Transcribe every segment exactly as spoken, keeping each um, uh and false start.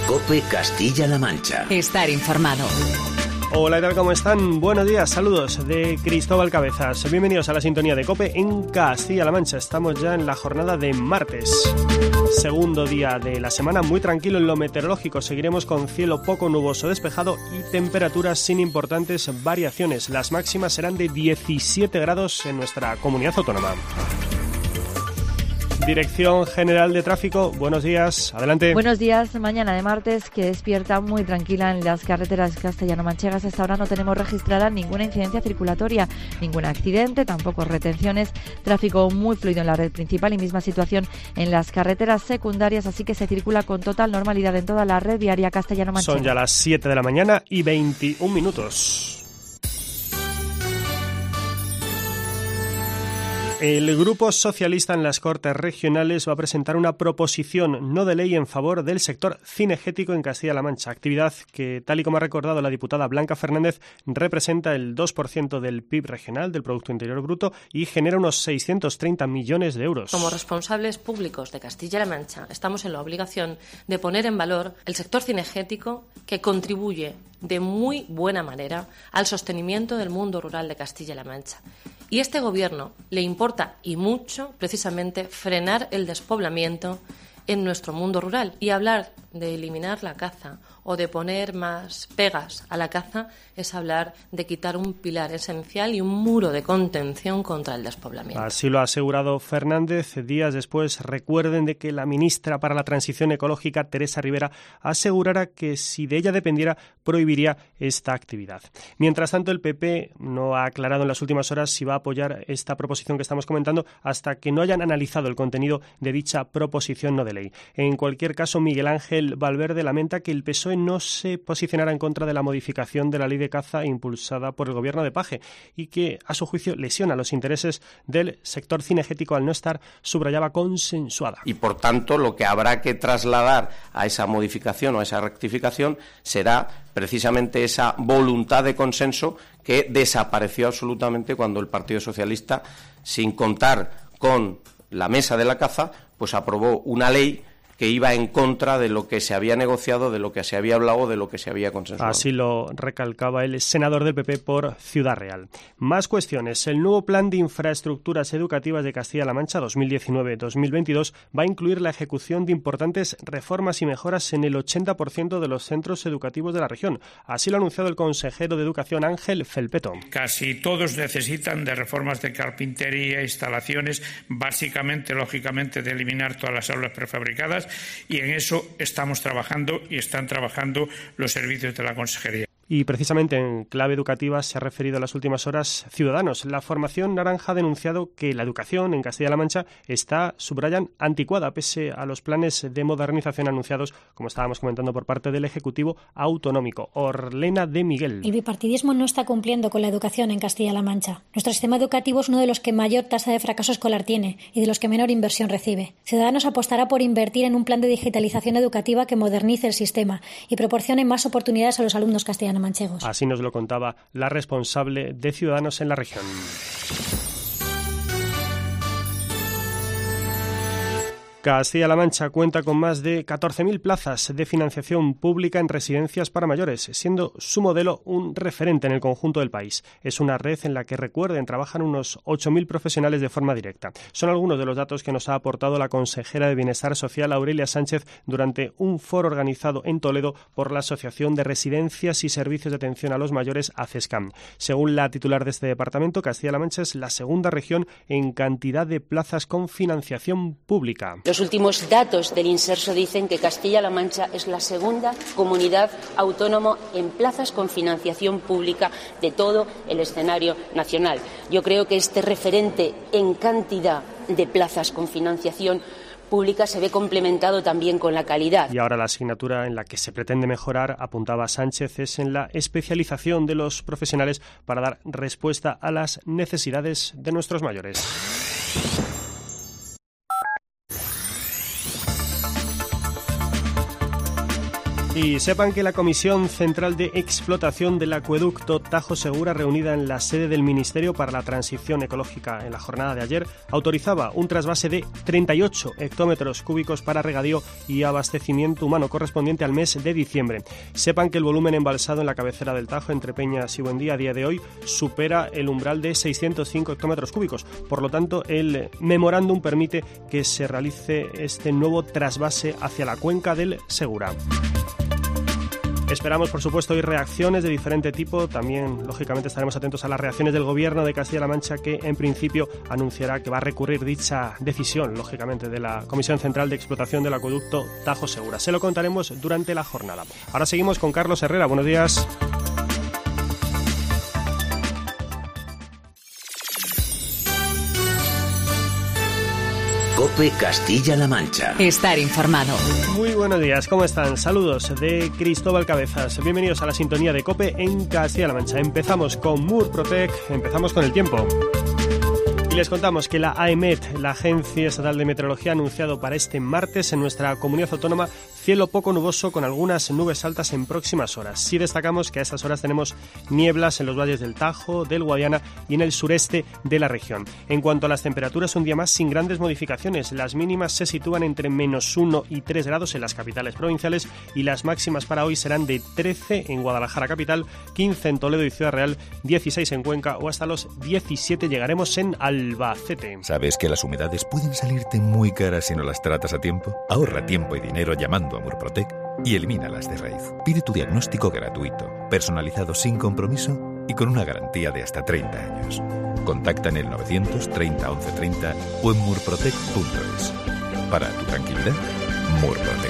COPE Castilla-La Mancha. Estar informado. Hola, ¿qué tal? ¿Cómo están? Buenos días, saludos de Cristóbal Cabezas. Bienvenidos a la sintonía de COPE en Castilla-La Mancha. Estamos ya en la jornada de martes, segundo día de la semana, muy tranquilo en lo meteorológico. Seguiremos con cielo poco nuboso despejado y temperaturas sin importantes variaciones. Las máximas serán de diecisiete grados en nuestra comunidad autónoma. Dirección General de Tráfico, buenos días, adelante. Buenos días, mañana de martes que despierta muy tranquila en las carreteras castellano-manchegas. Hasta ahora no tenemos registrada ninguna incidencia circulatoria, ningún accidente, tampoco retenciones, tráfico muy fluido en la red principal y misma situación en las carreteras secundarias, así que se circula con total normalidad en toda la red viaria castellano-manchega. Son ya las siete de la mañana y veintiún minutos. El Grupo Socialista en las Cortes Regionales va a presentar una proposición no de ley en favor del sector cinegético en Castilla-La Mancha, actividad que, tal y como ha recordado la diputada Blanca Fernández, representa el dos por ciento del P I B regional, del Producto Interior Bruto, y genera unos seiscientos treinta millones de euros. Como responsables públicos de Castilla-La Mancha, estamos en la obligación de poner en valor el sector cinegético que contribuye de muy buena manera al sostenimiento del mundo rural de Castilla-La Mancha. Y a este Gobierno le importa y mucho precisamente frenar el despoblamiento en nuestro mundo rural, y hablar de eliminar la caza o de poner más pegas a la caza es hablar de quitar un pilar esencial y un muro de contención contra el despoblamiento. Así lo ha asegurado Fernández. Días después, recuerden de que la ministra para la Transición Ecológica, Teresa Rivera, asegurara que si de ella dependiera, prohibiría esta actividad. Mientras tanto, el P P no ha aclarado en las últimas horas si va a apoyar esta proposición que estamos comentando hasta que no hayan analizado el contenido de dicha proposición no de ley. En cualquier caso, Miguel Ángel Valverde lamenta que el P S O E no se posicionara en contra de la modificación de la ley de caza impulsada por el gobierno de Paje y que, a su juicio, lesiona los intereses del sector cinegético al no estar, subrayaba, consensuada. Y, por tanto, lo que habrá que trasladar a esa modificación o a esa rectificación será precisamente esa voluntad de consenso que desapareció absolutamente cuando el Partido Socialista, sin contar con la mesa de la caza, pues aprobó una ley que iba en contra de lo que se había negociado, de lo que se había hablado, de lo que se había consensuado. Así lo recalcaba el senador del P P por Ciudad Real. Más cuestiones. El nuevo Plan de Infraestructuras Educativas de Castilla-La Mancha dos mil diecinueve a dos mil veintidós va a incluir la ejecución de importantes reformas y mejoras en el ochenta por ciento de los centros educativos de la región. Así lo ha anunciado el consejero de Educación, Ángel Felpeto. Casi todos necesitan de reformas de carpintería, instalaciones, básicamente, lógicamente, de eliminar todas las aulas prefabricadas, y en eso estamos trabajando y están trabajando los servicios de la Consejería. Y precisamente en clave educativa se ha referido en las últimas horas Ciudadanos. La formación naranja ha denunciado que la educación en Castilla-La Mancha está, subrayan, anticuada, pese a los planes de modernización anunciados, como estábamos comentando, por parte del Ejecutivo Autonómico. Orlena de Miguel. El bipartidismo no está cumpliendo con la educación en Castilla-La Mancha. Nuestro sistema educativo es uno de los que mayor tasa de fracaso escolar tiene y de los que menor inversión recibe. Ciudadanos apostará por invertir en un plan de digitalización educativa que modernice el sistema y proporcione más oportunidades a los alumnos castellanos manchegos. Así nos lo contaba la responsable de Ciudadanos en la región. Castilla-La Mancha cuenta con más de catorce mil plazas de financiación pública en residencias para mayores, siendo su modelo un referente en el conjunto del país. Es una red en la que, recuerden, trabajan unos ocho mil profesionales de forma directa. Son algunos de los datos que nos ha aportado la consejera de Bienestar Social, Aurelia Sánchez, durante un foro organizado en Toledo por la Asociación de Residencias y Servicios de Atención a los Mayores, ACESCAM. Según la titular de este departamento, Castilla-La Mancha es la segunda región en cantidad de plazas con financiación pública. Los últimos datos del Inserso dicen que Castilla-La Mancha es la segunda comunidad autónoma en plazas con financiación pública de todo el escenario nacional. Yo creo que este referente en cantidad de plazas con financiación pública se ve complementado también con la calidad. Y ahora la asignatura en la que se pretende mejorar, apuntaba Sánchez, es en la especialización de los profesionales para dar respuesta a las necesidades de nuestros mayores. Y sepan que la Comisión Central de Explotación del Acueducto Tajo Segura, reunida en la sede del Ministerio para la Transición Ecológica en la jornada de ayer, autorizaba un trasvase de treinta y ocho hectómetros cúbicos para regadío y abastecimiento humano correspondiente al mes de diciembre. Sepan que el volumen embalsado en la cabecera del Tajo, entre Peñas y Buendía, a día de hoy supera el umbral de seiscientos cinco hectómetros cúbicos. Por lo tanto, el memorándum permite que se realice este nuevo trasvase hacia la cuenca del Segura. Esperamos, por supuesto, hoy reacciones de diferente tipo. También, lógicamente, estaremos atentos a las reacciones del Gobierno de Castilla-La Mancha, que en principio anunciará que va a recurrir dicha decisión, lógicamente, de la Comisión Central de Explotación del Acueducto Tajo Segura. Se lo contaremos durante la jornada. Ahora seguimos con Carlos Herrera. Buenos días. COPE Castilla-La Mancha. Estar informado. Muy buenos días, ¿cómo están? Saludos de Cristóbal Cabezas. Bienvenidos a la sintonía de COPE en Castilla-La Mancha. Empezamos con Murprotec, empezamos con el tiempo. Y les contamos que la AEMET, la Agencia Estatal de Meteorología, ha anunciado para este martes en nuestra comunidad autónoma cielo poco nuboso con algunas nubes altas en próximas horas. Sí destacamos que a estas horas tenemos nieblas en los valles del Tajo, del Guadiana y en el sureste de la región. En cuanto a las temperaturas, un día más sin grandes modificaciones. Las mínimas se sitúan entre menos uno y tres grados en las capitales provinciales y las máximas para hoy serán de trece en Guadalajara capital, quince en Toledo y Ciudad Real, dieciséis en Cuenca o hasta los diecisiete llegaremos en Albacete. ¿Sabes que las humedades pueden salirte muy caras si no las tratas a tiempo? Ahorra tiempo y dinero llamando a Murprotec y elimínalas de raíz. Pide tu diagnóstico gratuito, personalizado sin compromiso y con una garantía de hasta treinta años. Contacta en el novecientos treinta once treinta o en murprotec punto es. Para tu tranquilidad, Murprotec.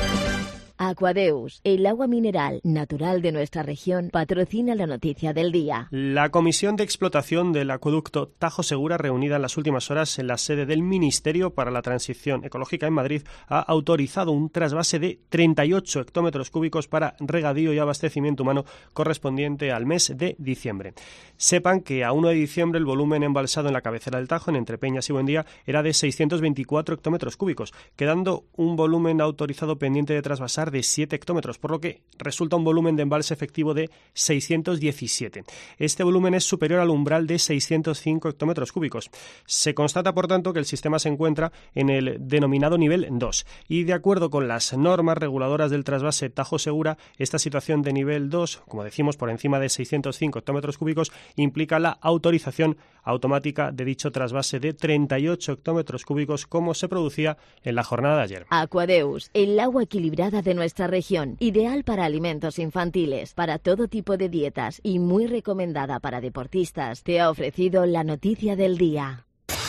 Aquadeus, el agua mineral natural de nuestra región, patrocina la noticia del día. La Comisión de Explotación del Acueducto Tajo Segura, reunida en las últimas horas en la sede del Ministerio para la Transición Ecológica en Madrid, ha autorizado un trasvase de treinta y ocho hectómetros cúbicos para regadío y abastecimiento humano correspondiente al mes de diciembre. Sepan que a uno de diciembre el volumen embalsado en la cabecera del Tajo, en Entre Peñas y Buendía, era de seiscientos veinticuatro hectómetros cúbicos, quedando un volumen autorizado pendiente de trasvasar de siete hectómetros, por lo que resulta un volumen de embalse efectivo de seiscientos diecisiete. Este volumen es superior al umbral de seiscientos cinco hectómetros cúbicos. Se constata, por tanto, que el sistema se encuentra en el denominado nivel dos y, de acuerdo con las normas reguladoras del trasvase Tajo Segura, esta situación de nivel dos, como decimos, por encima de seiscientos cinco hectómetros cúbicos, implica la autorización automática de dicho trasvase de treinta y ocho hectómetros cúbicos, como se producía en la jornada de ayer. Aquadeus, el agua equilibrada de nuestra región, ideal para alimentos infantiles, para todo tipo de dietas y muy recomendada para deportistas, te ha ofrecido la noticia del día.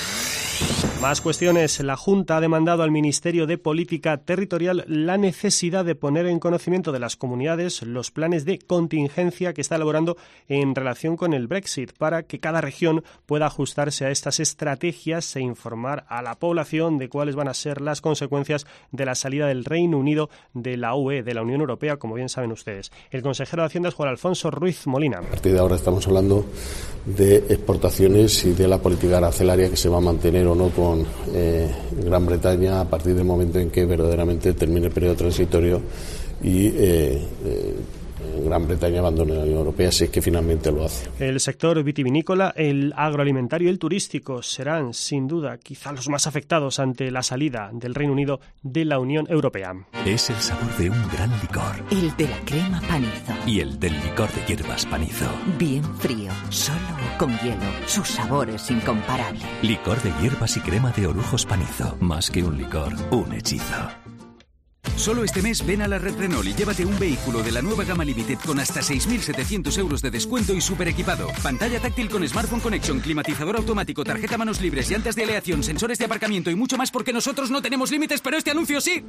Más cuestiones. La Junta ha demandado al Ministerio de Política Territorial la necesidad de poner en conocimiento de las comunidades los planes de contingencia que está elaborando en relación con el Brexit, para que cada región pueda ajustarse a estas estrategias e informar a la población de cuáles van a ser las consecuencias de la salida del Reino Unido de la U E, de la Unión Europea, como bien saben ustedes. El consejero de Hacienda es Juan Alfonso Ruiz Molina. A partir de ahora estamos hablando de exportaciones y de la política arancelaria que se va a mantener o no con eh, Gran Bretaña a partir del momento en que verdaderamente termine el periodo transitorio y eh, eh, Gran Bretaña abandone la Unión Europea, si es que finalmente lo hace. El sector vitivinícola, el agroalimentario y el turístico serán, sin duda, quizá los más afectados ante la salida del Reino Unido de la Unión Europea. Es el sabor de un gran licor. El de la crema Panizo. Y el del licor de hierbas Panizo. Bien frío, solo o con hielo. Su sabor es incomparable. Licor de hierbas y crema de Orujos Panizo. Más que un licor, un hechizo. Solo este mes ven a la Red Renault y llévate un vehículo de la nueva gama Limited con hasta seis mil setecientos euros de descuento y súper equipado. Pantalla táctil con Smartphone Connection, climatizador automático, tarjeta manos libres, llantas de aleación, sensores de aparcamiento y mucho más, porque nosotros no tenemos límites, pero este anuncio sí.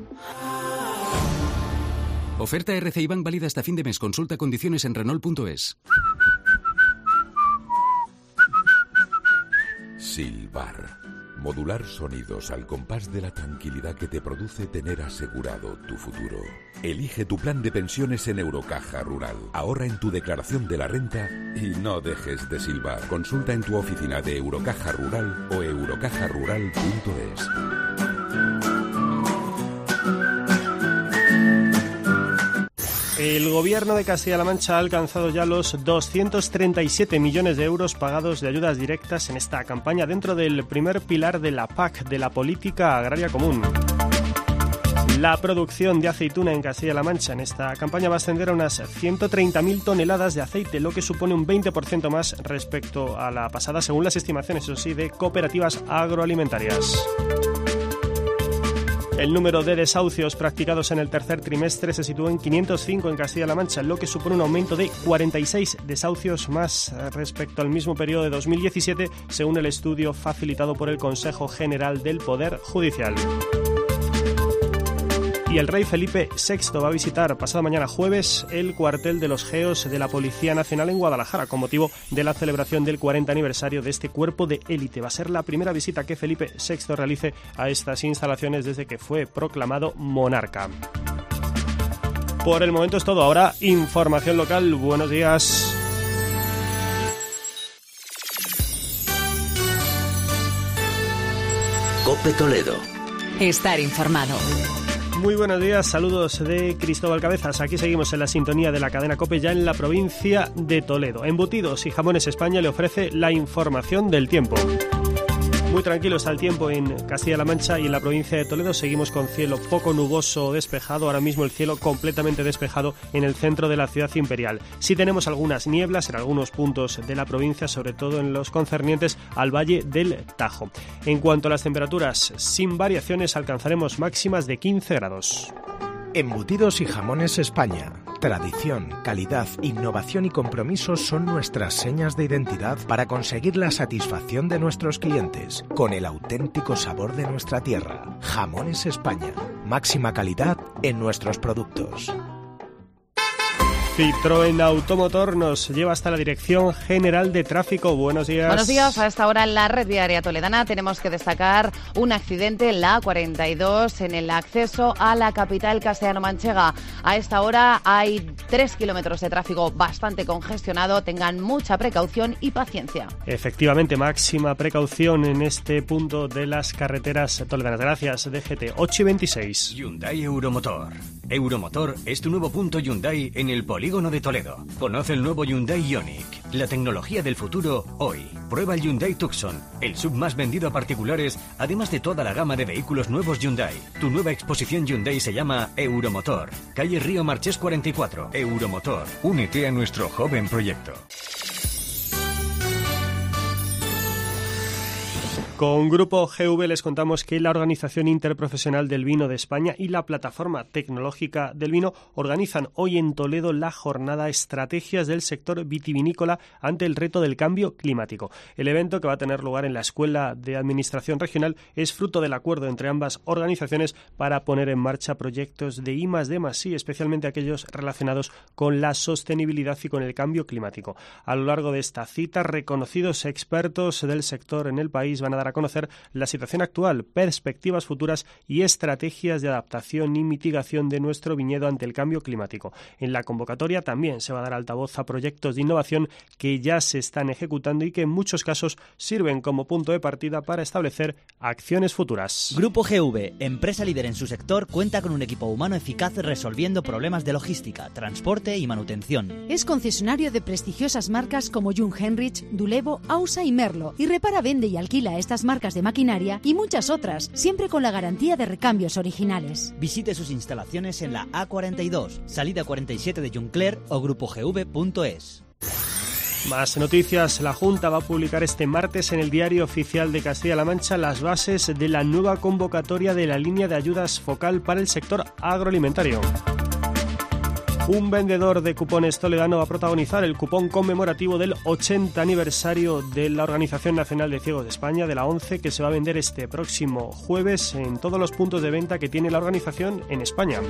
Oferta R C I Bank válida hasta fin de mes. Consulta condiciones en Renault punto es. Silbar. Modular sonidos al compás de la tranquilidad que te produce tener asegurado tu futuro. Elige tu plan de pensiones en Eurocaja Rural. Ahorra en tu declaración de la renta y no dejes de silbar. Consulta en tu oficina de Eurocaja Rural o eurocaja rural punto es. El Gobierno de Castilla-La Mancha ha alcanzado ya los doscientos treinta y siete millones de euros pagados de ayudas directas en esta campaña dentro del primer pilar de la P A C, de la Política Agraria Común. La producción de aceituna en Castilla-La Mancha en esta campaña va a ascender a unas ciento treinta mil toneladas de aceite, lo que supone un veinte por ciento más respecto a la pasada, según las estimaciones, eso sí, de cooperativas agroalimentarias. El número de desahucios practicados en el tercer trimestre se sitúa en quinientos cinco en Castilla-La Mancha, lo que supone un aumento de cuarenta y seis desahucios más respecto al mismo periodo de dos mil diecisiete, según el estudio facilitado por el Consejo General del Poder Judicial. Y el rey Felipe sexto va a visitar pasado mañana jueves el cuartel de los Geos de la Policía Nacional en Guadalajara con motivo de la celebración del cuarenta aniversario de este cuerpo de élite. Va a ser la primera visita que Felipe sexto realice a estas instalaciones desde que fue proclamado monarca. Por el momento es todo. Ahora, información local. Buenos días. COPE Toledo. Estar informado. Muy buenos días, saludos de Cristóbal Cabezas. Aquí seguimos en la sintonía de la cadena COPE ya en la provincia de Toledo. Embutidos y Jamones España le ofrece la información del tiempo. Muy tranquilo está el tiempo en Castilla-La Mancha y en la provincia de Toledo. Seguimos con cielo poco nuboso o despejado. Ahora mismo el cielo completamente despejado en el centro de la ciudad imperial. Sí tenemos algunas nieblas en algunos puntos de la provincia, sobre todo en los concernientes al Valle del Tajo. En cuanto a las temperaturas, sin variaciones alcanzaremos máximas de quince grados. Embutidos y Jamones España. Tradición, calidad, innovación y compromiso son nuestras señas de identidad para conseguir la satisfacción de nuestros clientes con el auténtico sabor de nuestra tierra. Jamones España. Máxima calidad en nuestros productos. Citroën Automotor nos lleva hasta la Dirección General de Tráfico. Buenos días. Buenos días. A esta hora en la red viaria toledana tenemos que destacar un accidente en la A cuarenta y dos en el acceso a la capital castellano-manchega. A esta hora hay tres kilómetros de tráfico bastante congestionado. Tengan mucha precaución y paciencia. Efectivamente, máxima precaución en este punto de las carreteras toledanas. Gracias, D G T. ocho y veintiséis. Hyundai Euromotor. Euromotor es tu nuevo punto Hyundai en el polígono de Toledo. Conoce el nuevo Hyundai Ioniq, la tecnología del futuro hoy. Prueba el Hyundai Tucson, el sub más vendido a particulares, además de toda la gama de vehículos nuevos Hyundai. Tu nueva exposición Hyundai se llama Euromotor. Calle Río Marchés cuarenta y cuatro. Euromotor. Únete a nuestro joven proyecto. Con Grupo G V les contamos que la Organización Interprofesional del Vino de España y la Plataforma Tecnológica del Vino organizan hoy en Toledo la jornada Estrategias del sector vitivinícola ante el reto del cambio climático. El evento, que va a tener lugar en la Escuela de Administración Regional, es fruto del acuerdo entre ambas organizaciones para poner en marcha proyectos de I más D más I, especialmente aquellos relacionados con la sostenibilidad y con el cambio climático. A lo largo de esta cita, reconocidos expertos del sector en el país van a dar a conocer la situación actual, perspectivas futuras y estrategias de adaptación y mitigación de nuestro viñedo ante el cambio climático. En la convocatoria también se va a dar altavoz a proyectos de innovación que ya se están ejecutando y que en muchos casos sirven como punto de partida para establecer acciones futuras. Grupo G V, empresa líder en su sector, cuenta con un equipo humano eficaz resolviendo problemas de logística, transporte y manutención. Es concesionario de prestigiosas marcas como Jung Henrich, Dulevo, Ausa y Merlo y repara, vende y alquila estas marcas de maquinaria y muchas otras, siempre con la garantía de recambios originales. Visite sus instalaciones en la A cuarenta y dos, salida cuarenta y siete de Juncler o grupo g v punto es. Más noticias. La Junta va a publicar este martes en el Diario Oficial de Castilla-La Mancha las bases de la nueva convocatoria de la línea de ayudas focal para el sector agroalimentario. Un vendedor de cupones toledano va a protagonizar el cupón conmemorativo del ochenta aniversario de la Organización Nacional de Ciegos de España, de la ONCE, que se va a vender este próximo jueves en todos los puntos de venta que tiene la organización en España.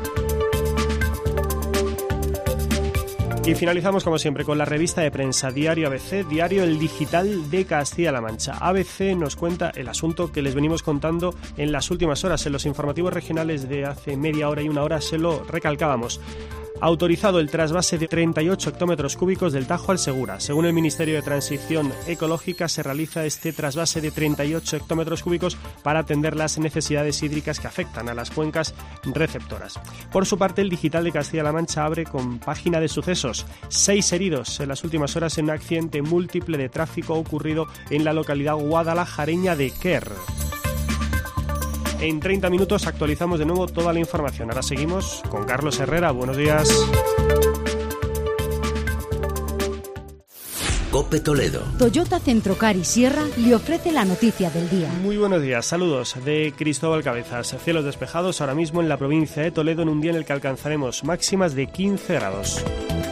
Y finalizamos, como siempre, con la revista de prensa Diario A B C, Diario El Digital de Castilla-La Mancha. A B C nos cuenta el asunto que les venimos contando en las últimas horas. En los informativos regionales de hace media hora y una hora se lo recalcábamos. Autorizado el trasvase de treinta y ocho hectómetros cúbicos del Tajo al Segura. Según el Ministerio de Transición Ecológica, se realiza este trasvase de treinta y ocho hectómetros cúbicos para atender las necesidades hídricas que afectan a las cuencas receptoras. Por su parte, el Digital de Castilla-La Mancha abre con página de sucesos. Seis heridos en las últimas horas en un accidente múltiple de tráfico ocurrido en la localidad guadalajareña de Quer. En treinta minutos actualizamos de nuevo toda la información. Ahora seguimos con Carlos Herrera. Buenos días. COPE Toledo. Toyota Centrocar y Sierra le ofrece la noticia del día. Muy buenos días, saludos de Cristóbal Cabezas. Cielos despejados ahora mismo en la provincia de Toledo en un día en el que alcanzaremos máximas de quince grados.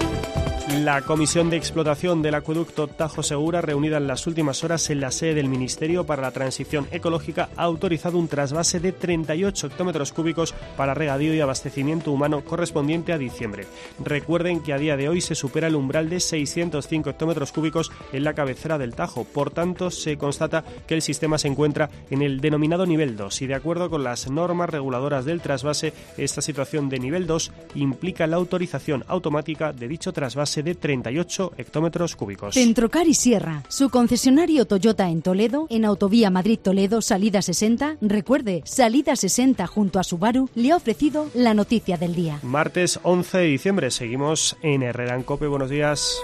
La Comisión de Explotación del Acueducto Tajo Segura, reunida en las últimas horas en la sede del Ministerio para la Transición Ecológica, ha autorizado un trasvase de treinta y ocho hectómetros cúbicos para regadío y abastecimiento humano correspondiente a diciembre. Recuerden que a día de hoy se supera el umbral de seiscientos cinco hectómetros cúbicos en la cabecera del Tajo. Por tanto, se constata que el sistema se encuentra en el denominado nivel dos y, de acuerdo con las normas reguladoras del trasvase, esta situación de nivel dos implica la autorización automática de dicho trasvase de treinta y ocho hectómetros cúbicos. Centrocar y Sierra, su concesionario Toyota en Toledo, en Autovía Madrid-Toledo, salida sesenta. Recuerde, salida sesenta junto a Subaru, le ha ofrecido la noticia del día. Martes once de diciembre, seguimos en Herrera en COPE. Buenos días.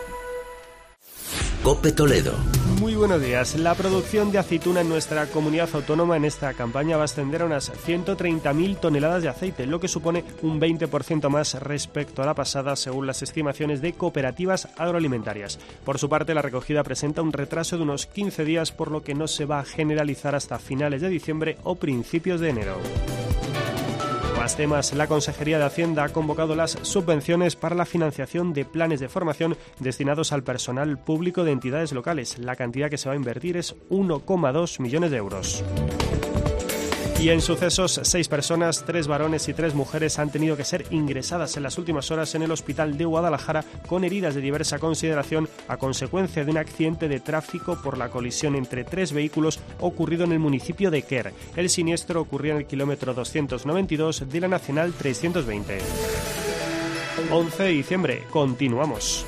COPE Toledo. Muy buenos días. La producción de aceituna en nuestra comunidad autónoma en esta campaña va a ascender a unas ciento treinta mil toneladas de aceite, lo que supone un veinte por ciento más respecto a la pasada, según las estimaciones de cooperativas agroalimentarias. Por su parte, la recogida presenta un retraso de unos quince días, por lo que no se va a generalizar hasta finales de diciembre o principios de enero. Más temas. La Consejería de Hacienda ha convocado las subvenciones para la financiación de planes de formación destinados al personal público de entidades locales. La cantidad que se va a invertir es uno coma dos millones de euros. Y en sucesos, seis personas, tres varones y tres mujeres han tenido que ser ingresadas en las últimas horas en el hospital de Guadalajara con heridas de diversa consideración a consecuencia de un accidente de tráfico por la colisión entre tres vehículos ocurrido en el municipio de Quer. El siniestro ocurrió en el kilómetro doscientos noventa y dos de la Nacional trescientos veinte. once de diciembre, continuamos.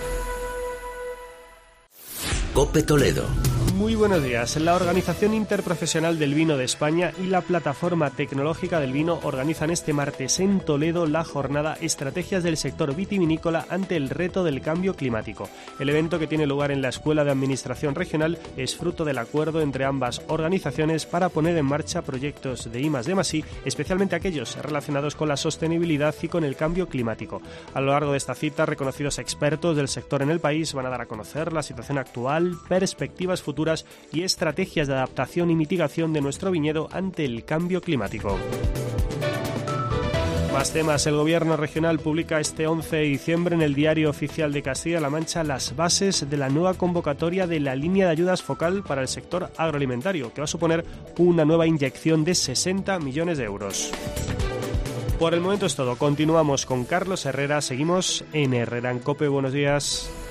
COPE Toledo. Muy buenos días. La Organización Interprofesional del Vino de España y la Plataforma Tecnológica del Vino organizan este martes en Toledo la jornada Estrategias del sector vitivinícola ante el reto del cambio climático. El evento, que tiene lugar en la Escuela de Administración Regional, es fruto del acuerdo entre ambas organizaciones para poner en marcha proyectos de I más D más I, especialmente aquellos relacionados con la sostenibilidad y con el cambio climático. A lo largo de esta cita, reconocidos expertos del sector en el país van a dar a conocer la situación actual, perspectivas futuras y estrategias de adaptación y mitigación de nuestro viñedo ante el cambio climático. Más temas. El Gobierno regional publica este once de diciembre en el Diario Oficial de Castilla-La Mancha las bases de la nueva convocatoria de la línea de ayudas focal para el sector agroalimentario, que va a suponer una nueva inyección de sesenta millones de euros. Por el momento es todo. Continuamos con Carlos Herrera. Seguimos en Herrera en COPE. Buenos días.